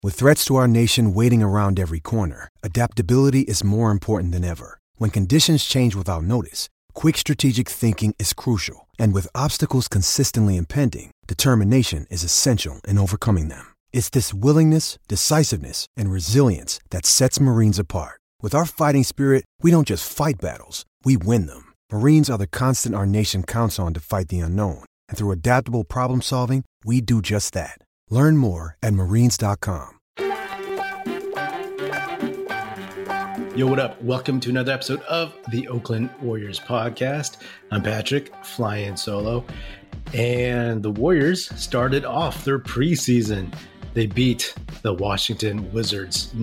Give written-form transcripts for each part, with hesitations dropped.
With threats to our nation waiting around every corner, adaptability is more important than ever. When conditions change without notice, quick strategic thinking is crucial. And with obstacles consistently impending, determination is essential in overcoming them. It's this willingness, decisiveness, and resilience that sets Marines apart. With our fighting spirit, we don't just fight battles, we win them. Marines are the constant our nation counts on to fight the unknown. And through adaptable problem solving, we do just that. Learn more at marines.com. Yo, what up? Welcome to another episode of the Oakland Warriors podcast. I'm Patrick, flying solo. And the Warriors started off their preseason. They beat the Washington Wizards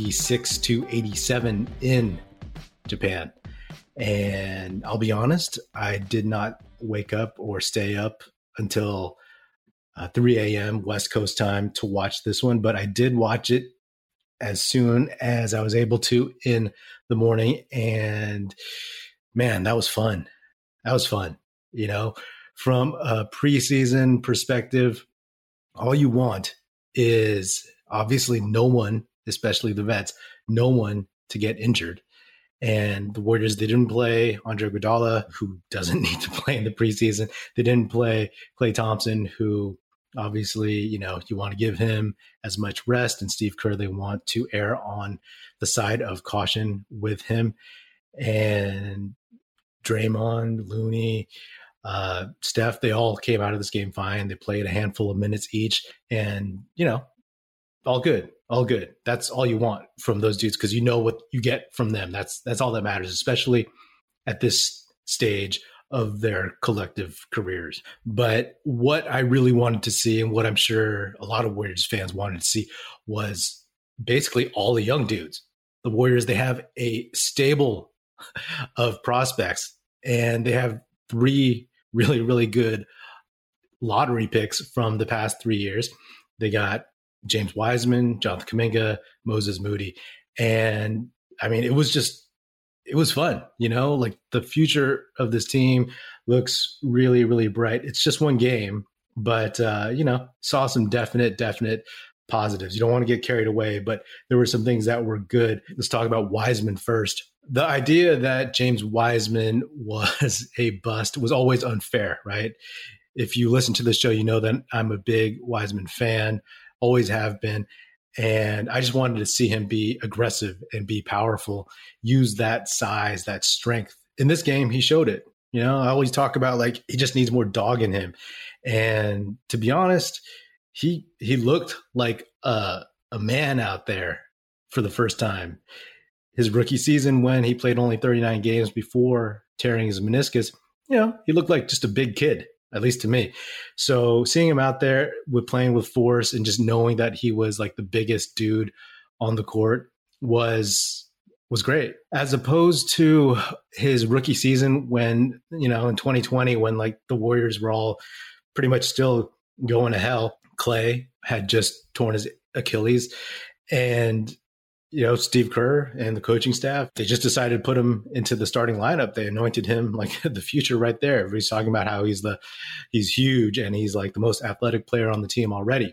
96-87 in Japan. And I'll be honest, I did not wake up or stay up until 3 a.m. West Coast time to watch this one, but I did watch it as soon as I was able to in the morning. And man, that was fun. That was fun. You know, from a preseason perspective, all you want is obviously no one, especially the vets, no one to get injured. And the Warriors, they didn't play Andre Iguodala, who doesn't need to play in the preseason. They didn't play Klay Thompson, who obviously, you know, you want to give him as much rest. And Steve Kerr, they want to err on the side of caution with him. And Draymond, Looney, Steph, they all came out of this game fine. They played a handful of minutes each. And, you know, all good. All good. That's all you want from those dudes because you know what you get from them. That's all that matters, especially at this stage of their collective careers. But what I really wanted to see and what I'm sure a lot of Warriors fans wanted to see was basically all the young dudes. The Warriors, they have a stable of prospects and they have 3 really, really good lottery picks from the past 3 years. They got James Wiseman, Jonathan Kuminga, Moses Moody. And I mean, it was fun, you know, like the future of this team looks really, really bright. It's just one game, but, you know, saw some definite positives. You don't want to get carried away, but there were some things that were good. Let's talk about Wiseman first. The idea that James Wiseman was a bust was always unfair, right? If you listen to the show, you know that I'm a big Wiseman fan, always have been. And I just wanted to see him be aggressive and be powerful, use that size, that strength. In this game, he showed it. You know, I always talk about like he just needs more dog in him. And to be honest, he looked like a man out there for the first time. His rookie season, when he played only 39 games before tearing his meniscus, you know, he looked like just a big kid, at least to me. So seeing him out there with playing with force and just knowing that he was like the biggest dude on the court was great. As opposed to his rookie season when, you know, in 2020, when like the Warriors were all pretty much still going to hell. Klay had just torn his Achilles and, you know, Steve Kerr and the coaching staff, they just decided to put him into the starting lineup. They anointed him like the future right there. Everybody's talking about how he's huge and he's like the most athletic player on the team already.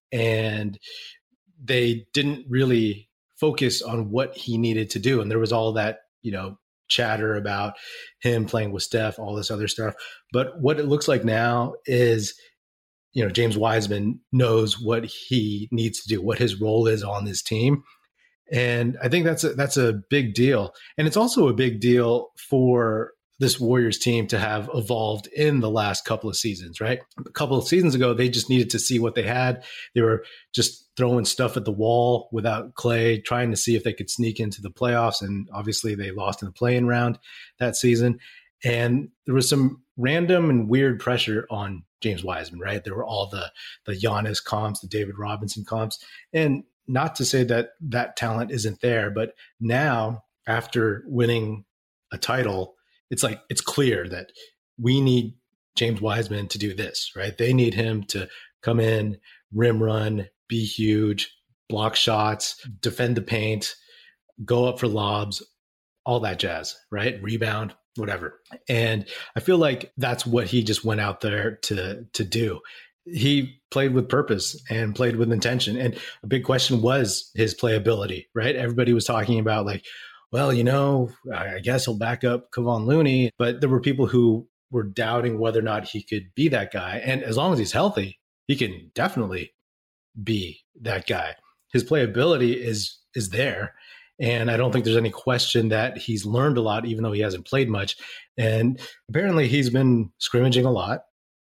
And they didn't really focus on what he needed to do. And there was all that, you know, chatter about him playing with Steph, all this other stuff. But what it looks like now is, you know, James Wiseman knows what he needs to do, what his role is on this team. And I think that's a big deal. And it's also a big deal for this Warriors team to have evolved in the last couple of seasons, right? A couple of seasons ago, they just needed to see what they had. They were just throwing stuff at the wall without Klay, trying to see if they could sneak into the playoffs. And obviously they lost in the play-in round that season. And there was some random and weird pressure on James Wiseman, right? There were all the Giannis comps, the David Robinson comps. And not to say that that talent isn't there, but now after winning a title, it's like, it's clear that we need James Wiseman to do this, right? They need him to come in, rim run, be huge, block shots, defend the paint, go up for lobs, all that jazz, right? Rebound, whatever. And I feel like that's what he just went out there to do. he played with purpose and played with intention. And a big question was his playability, right? Everybody was talking about like, well, I guess he'll back up Kevon Looney. But there were people who were doubting whether or not he could be that guy. And as long as he's healthy, he can definitely be that guy. His playability is there. And I don't think there's any question that he's learned a lot, even though he hasn't played much. And apparently he's been scrimmaging a lot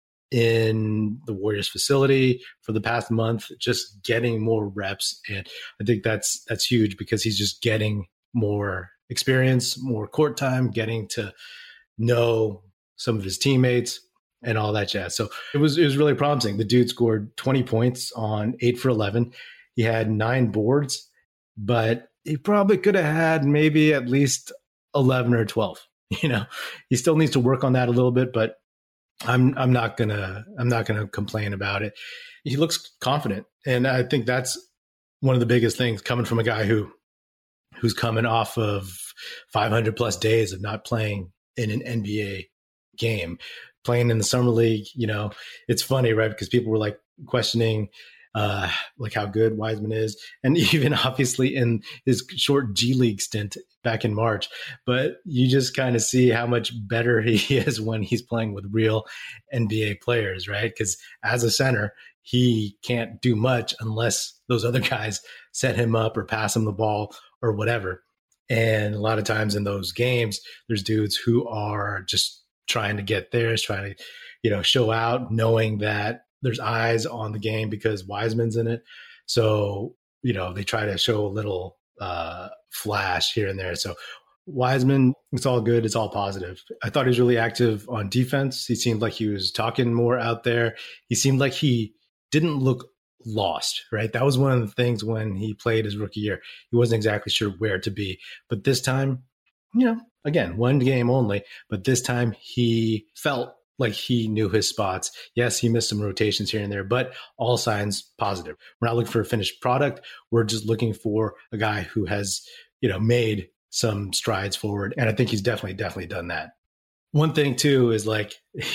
in the Warriors facility for the past month, just getting more reps. And I think that's huge because he's just getting more experience, more court time, getting to know some of his teammates and all that jazz. So it was really promising. The dude scored 20 points on 8 for 11. He had 9 boards, but he probably could have had maybe at least 11 or 12. He still needs to work on that a little bit, but I'm not gonna complain about it. He looks confident, and I think that's one of the biggest things coming from a guy who's coming off of 500 plus days of not playing in an NBA game, playing in the summer league. It's funny, right? Because people were like questioning like how good Wiseman is, and even obviously in his short G League stint back in March. But you just kind of see how much better he is when he's playing with real NBA players, right? Because as a center, he can't do much unless those other guys set him up or pass him the ball or whatever. And a lot of times in those games, there's dudes who are just trying to get theirs, trying to, show out, knowing that there's eyes on the game because Wiseman's in it. So, they try to show a little flash here and there. So Wiseman, it's all good. It's all positive. I thought he was really active on defense. He seemed like he was talking more out there. He seemed like he didn't look lost, right? That was one of the things when he played his rookie year. He wasn't exactly sure where to be. But this time, again, one game only, but this time he felt like he knew his spots. Yes, he missed some rotations here and there, but all signs positive. We're not looking for a finished product. We're just looking for a guy who has, made some strides forward. And I think he's definitely done that. One thing too is like,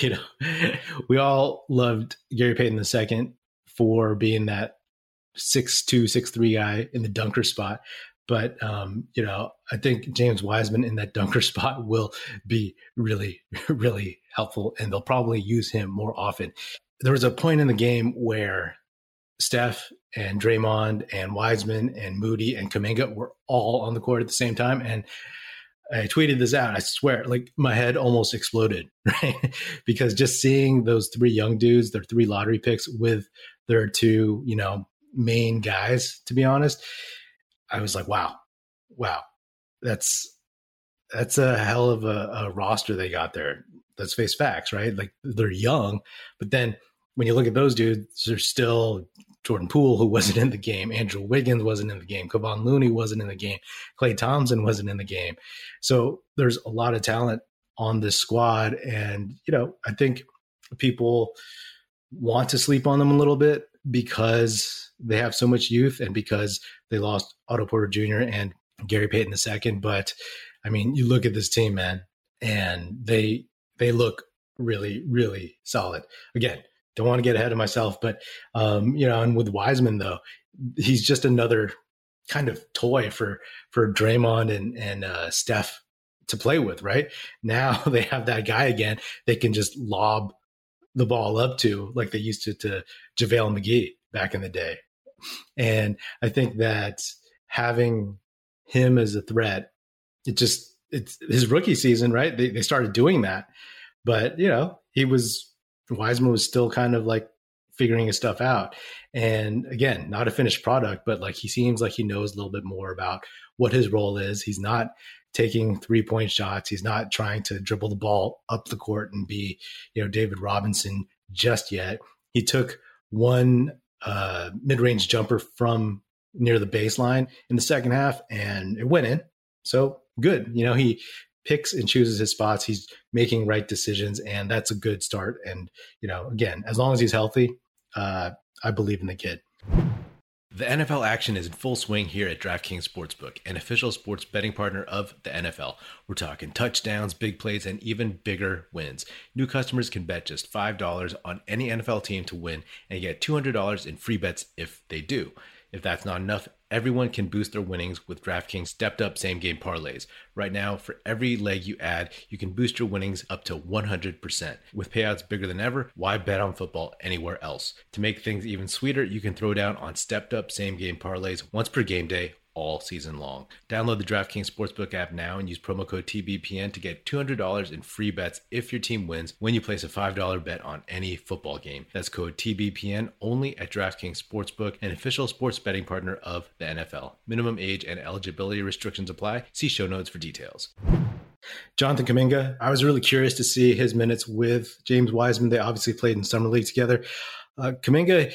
we all loved Gary Payton II for being that 6'2", 6'3" guy in the dunker spot. But, I think James Wiseman in that dunker spot will be really, really helpful, and they'll probably use him more often. There was a point in the game where Steph and Draymond and Wiseman and Moody and Kuminga were all on the court at the same time. And I tweeted this out. I swear, like my head almost exploded, right? Because just seeing those 3 young dudes, their 3 lottery picks with their 2, main guys, to be honest, I was like, wow, that's a hell of a roster they got there. Let's face facts, right? Like they're young, but then when you look at those dudes, there's still Jordan Poole, who wasn't in the game. Andrew Wiggins wasn't in the game. Kevon Looney wasn't in the game. Klay Thompson wasn't in the game. So there's a lot of talent on this squad. And, I think people want to sleep on them a little bit because they have so much youth and because they lost Otto Porter Jr. and Gary Payton II. But I mean, you look at this team, man, and they look really, really solid. Again, don't want to get ahead of myself, but and with Wiseman though, he's just another kind of toy for Draymond and Steph to play with, right? Now they have that guy again. They can just lob the ball up to like they used to JaVale McGee back in the day. And I think that having him as a threat, it's his rookie season, right? They started doing that, but Wiseman was still kind of like figuring his stuff out. And again, not a finished product, but like he seems like he knows a little bit more about what his role is. He's not taking 3-point shots. He's not trying to dribble the ball up the court and be, David Robinson just yet. He took one mid-range jumper from near the baseline in the second half and it went in. So good. He picks and chooses his spots. He's making right decisions, and that's a good start. And, again, as long as he's healthy, I believe in the kid. The NFL action is in full swing here at DraftKings Sportsbook, an official sports betting partner of the NFL. We're talking touchdowns, big plays, and even bigger wins. New customers can bet just $5 on any NFL team to win and get $200 in free bets if they do. If that's not enough, everyone can boost their winnings with DraftKings stepped-up same-game parlays. Right now, for every leg you add, you can boost your winnings up to 100%. With payouts bigger than ever, why bet on football anywhere else? To make things even sweeter, you can throw down on stepped-up same-game parlays once per game day, all season long. Download the DraftKings Sportsbook app now and use promo code TBPN to get $200 in free bets if your team wins when you place a $5 bet on any football game. That's code TBPN only at DraftKings Sportsbook, an official sports betting partner of the NFL. Minimum age and eligibility restrictions apply. See show notes for details. Jonathan Kuminga, I was really curious to see his minutes with James Wiseman. They obviously played in summer league together. Kuminga,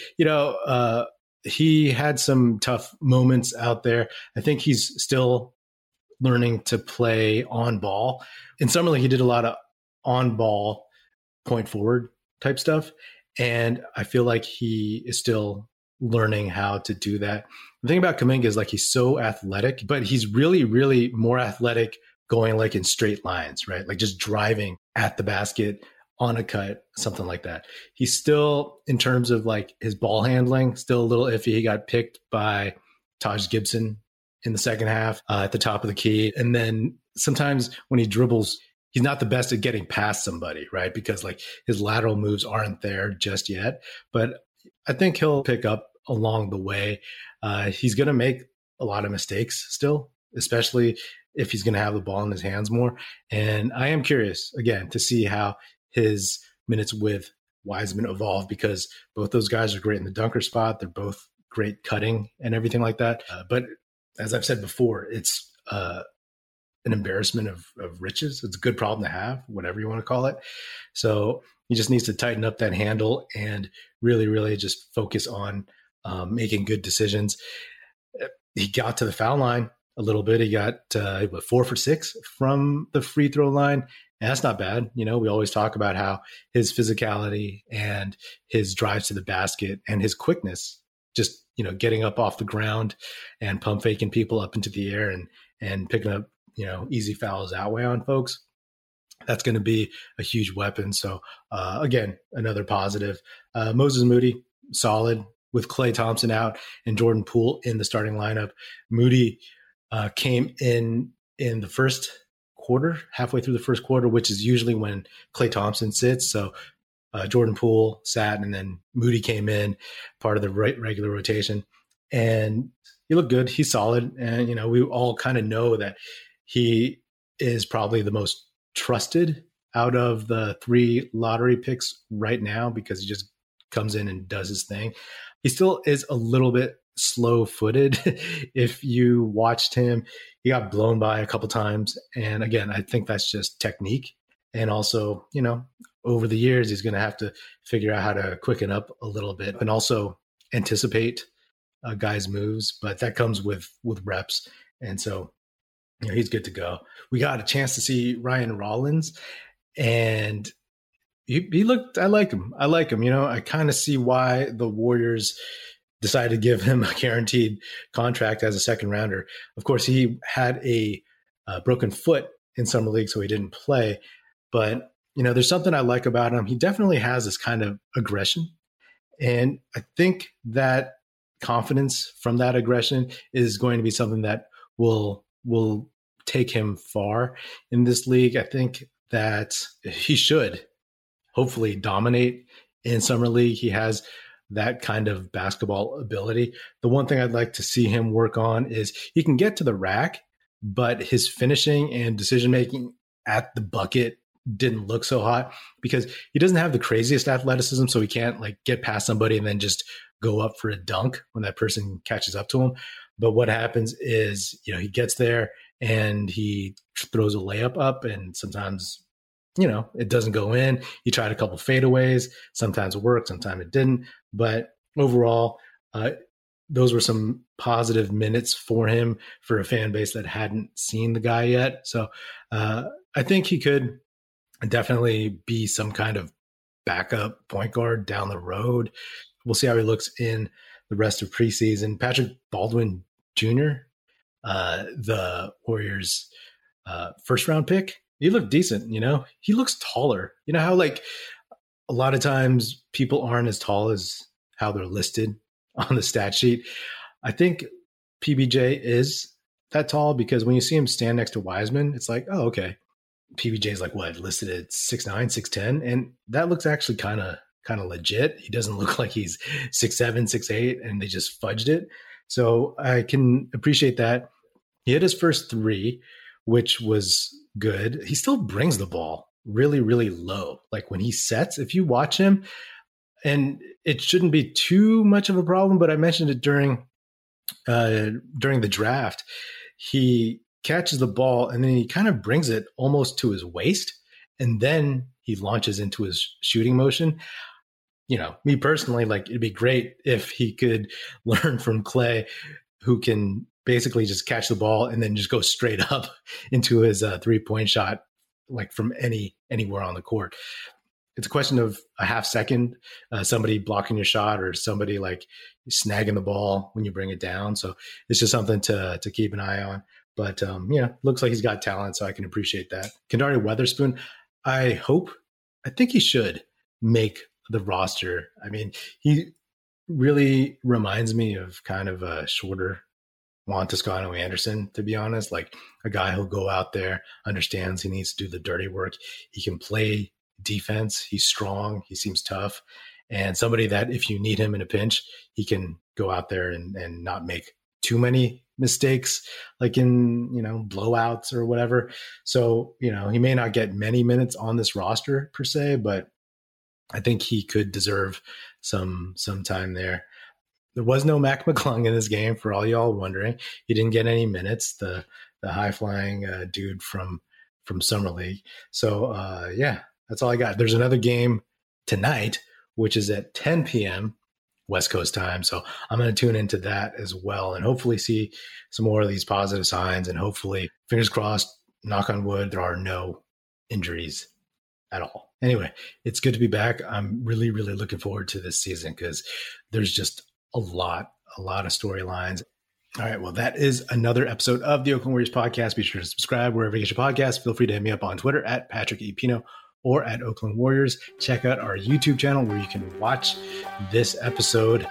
he had some tough moments out there. I think he's still learning to play on ball. In summer league, he did a lot of on ball point forward type stuff. And I feel like he is still learning how to do that. The thing about Kuminga is like he's so athletic, but he's really, really more athletic going like in straight lines, right? Like just driving at the basket on a cut, something like that. He's still, in terms of like his ball handling, still a little iffy. He got picked by Taj Gibson in the second half at the top of the key. And then sometimes when he dribbles, he's not the best at getting past somebody, right? Because like his lateral moves aren't there just yet. But I think he'll pick up along the way. He's going to make a lot of mistakes still, especially if he's going to have the ball in his hands more. And I am curious, again, to see how his minutes with Wiseman evolve, because both those guys are great in the dunker spot. They're both great cutting and everything like that. But as I've said before, it's an embarrassment of riches. It's a good problem to have, whatever you want to call it. So he just needs to tighten up that handle and really, really just focus on making good decisions. He got to the foul line a little bit. He got 4 for 6 from the free throw line. And that's not bad. You know, we always talk about how his physicality and his drives to the basket and his quickness, just, you know, getting up off the ground and pump faking people up into the air and picking up, you know, easy fouls that way on folks. That's going to be a huge weapon. So again, another positive. Moses Moody, solid with Klay Thompson out and Jordan Poole in the starting lineup. Moody came in the first quarter, halfway through the first quarter, which is usually when Klay Thompson sits. So Jordan Poole sat, and then Moody came in, part of the regular rotation. And he looked good. He's solid. And, you know, we all kind of know that he is probably the most trusted out of the 3 lottery picks right now, because he just comes in and does his thing. He still is a little bit slow-footed. If you watched him, he got blown by a couple times. And again, I think that's just technique. And also, you know, over the years, he's going to have to figure out how to quicken up a little bit and also anticipate guys' moves. But that comes with reps. And so, you know, he's good to go. We got a chance to see Ryan Rollins, and he looked, I like him. You know, I kind of see why the Warriors decided to give him a guaranteed contract as a second rounder. Of course, he had a broken foot in summer league, so he didn't play. But, you know, there's something I like about him. He definitely has this kind of aggression. And I think that confidence from that aggression is going to be something that will take him far in this league. I think that he should hopefully dominate in summer league. He has that kind of basketball ability. The one thing I'd like to see him work on is he can get to the rack, but his finishing and decision-making at the bucket didn't look so hot, because he doesn't have the craziest athleticism. So he can't like get past somebody and then just go up for a dunk when that person catches up to him. But what happens is, you know, he gets there and he throws a layup up, and sometimes, you know, it doesn't go in. He tried a couple fadeaways. Sometimes it worked, sometimes it didn't. But overall, those were some positive minutes for him for a fan base that hadn't seen the guy yet. So I think he could definitely be some kind of backup point guard down the road. We'll see how he looks in the rest of preseason. Patrick Baldwin Jr., the Warriors' first round pick, he looked decent. He looks taller. You know how like a lot of times people aren't as tall as how they're listed on the stat sheet. I think PBJ is that tall because when you see him stand next to Wiseman, it's like, oh, okay. PBJ is like what, listed at 6'9", 6'10", and that looks actually kind of legit. He doesn't look like he's 6'7", 6'8", and they just fudged it. So I can appreciate that. He hit his first three, which was good. He still brings the ball really, really low. Like when he sets, if you watch him, and it shouldn't be too much of a problem, but I mentioned it during the draft. He catches the ball and then he kind of brings it almost to his waist, and then he launches into his shooting motion. Me personally, like it'd be great if he could learn from Klay, who can basically just catch the ball and then just go straight up into his 3-point shot, like from anywhere on the court. It's a question of a half second, somebody blocking your shot or somebody like snagging the ball when you bring it down. So it's just something to keep an eye on. But looks like he's got talent, so I can appreciate that. Kendari Weatherspoon, I think he should make the roster. I mean, he really reminds me of kind of a shorter Juan Toscano Anderson, to be honest. Like a guy who'll go out there, understands he needs to do the dirty work. He can play defense. He's strong. He seems tough. And somebody that if you need him in a pinch, he can go out there and not make too many mistakes, like in, blowouts or whatever. So, he may not get many minutes on this roster per se, but I think he could deserve some time there. There was no Mac McClung in this game, for all y'all wondering. He didn't get any minutes, the high-flying dude from Summer League. So, that's all I got. There's another game tonight, which is at 10 p.m. West Coast time. So I'm going to tune into that as well and hopefully see some more of these positive signs, and hopefully, fingers crossed, knock on wood, there are no injuries at all. Anyway, it's good to be back. I'm really, really looking forward to this season because there's just a lot of storylines. All right, well, that is another episode of the Oakland Warriors podcast. Be sure to subscribe wherever you get your podcast. Feel free to hit me up on Twitter at Patrick E. Pino or at Oakland Warriors. Check out our YouTube channel where you can watch this episode,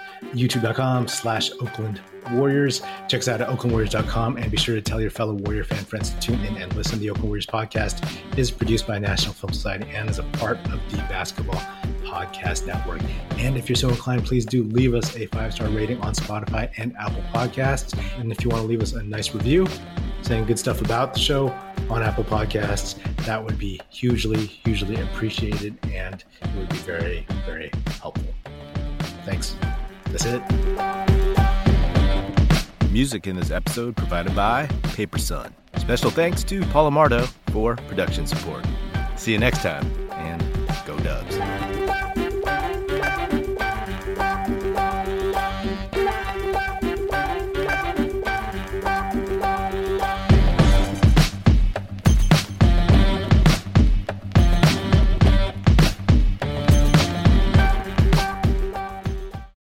youtube.com/Oakland Warriors. Check us out at oaklandwarriors.com, and be sure to tell your fellow Warrior fan friends to tune in and listen. The Oakland Warriors podcast is produced by National Film Society and is a part of the Basketball Podcast Network. And if you're so inclined, please do leave us a 5-star rating on Spotify and Apple Podcasts. And if you want to leave us a nice review saying good stuff about the show on Apple Podcasts, that would be hugely, hugely appreciated, and it would be very, very helpful. Thanks. That's it. Music in this episode provided by Paper Sun. Special thanks to Paul Amardo for production support. See you next time, and go Dubs.